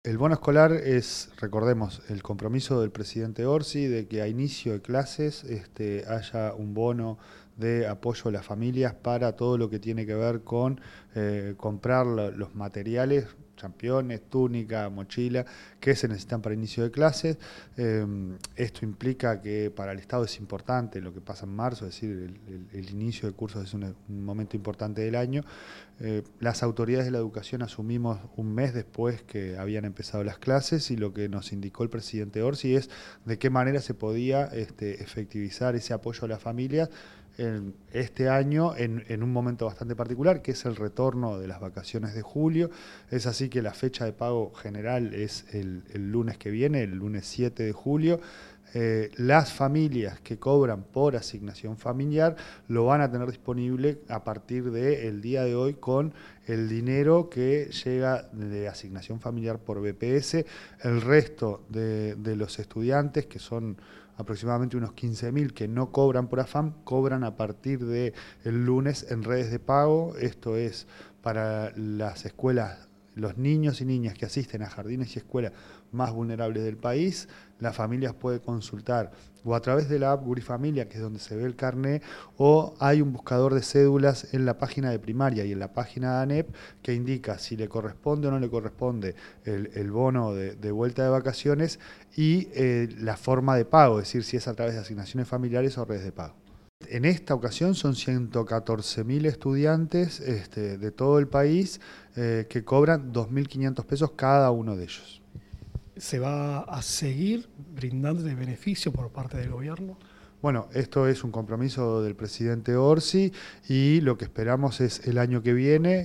El bono escolar es, recordemos, el compromiso del presidente Orsi de que a inicio de clases haya un bono de apoyo a las familias para todo lo que tiene que ver con comprar los materiales, championes, túnica, mochila, que se necesitan para inicio de clases. Esto implica que para el Estado es importante lo que pasa en marzo, es decir, el inicio de cursos es un momento importante del año. Las autoridades de la educación asumimos un mes después que habían empezado las clases y lo que nos indicó el presidente Orsi es de qué manera se podía efectivizar ese apoyo a las familias este año en un momento bastante particular, que es el retorno de las vacaciones de julio. Es así que la fecha de pago general es el lunes que viene, el lunes 7 de julio. Las familias que cobran por asignación familiar lo van a tener disponible a partir del día de hoy con el dinero que llega de asignación familiar por BPS. El resto de los estudiantes, que son aproximadamente unos 15.000 que no cobran por AFAM, cobran a partir del lunes en redes de pago. Esto es para las escuelas, los niños y niñas que asisten a jardines y escuelas más vulnerables del país. Las familias pueden consultar o a través de la app Gurifamilia, que es donde se ve el carné, o hay un buscador de cédulas en la página de primaria y en la página de ANEP que indica si le corresponde o no le corresponde el bono de vuelta de vacaciones y la forma de pago, es decir, si es a través de asignaciones familiares o redes de pago. En esta ocasión son 114.000 estudiantes de todo el país que cobran 2.500 pesos cada uno de ellos. ¿Se va a seguir brindando de beneficio por parte del gobierno? Bueno, esto es un compromiso del presidente Orsi y lo que esperamos es el año que viene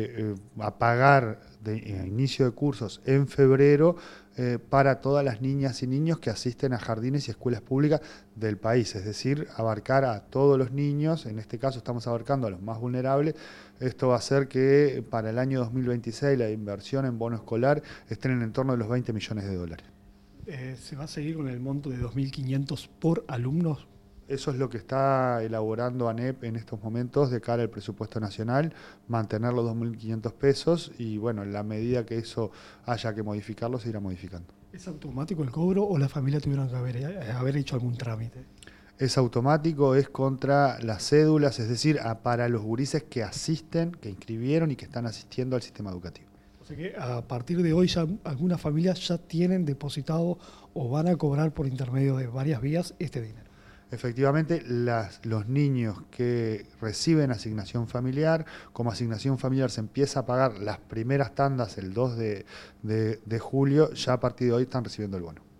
a pagar a inicio de cursos en febrero para todas las niñas y niños que asisten a jardines y escuelas públicas del país, es decir, abarcar a todos los niños, en este caso estamos abarcando a los más vulnerables. Esto va a hacer que para el año 2026 la inversión en bono escolar esté en el entorno de los 20 millones de dólares. ¿Se va a seguir con el monto de 2.500 por alumnos? Eso es lo que está elaborando ANEP en estos momentos de cara al presupuesto nacional, mantener los 2.500 pesos y bueno, en la medida que eso haya que modificarlo, se irá modificando. ¿Es automático el cobro o la familia tuvieron que haber hecho algún trámite? Es automático, es contra las cédulas, es decir, para los gurises que asisten, que inscribieron y que están asistiendo al sistema educativo. O sea que a partir de hoy ya algunas familias ya tienen depositado o van a cobrar por intermedio de varias vías este dinero. Efectivamente, los niños que reciben asignación familiar, como asignación familiar se empieza a pagar las primeras tandas el 2 de julio, ya a partir de hoy están recibiendo el bono.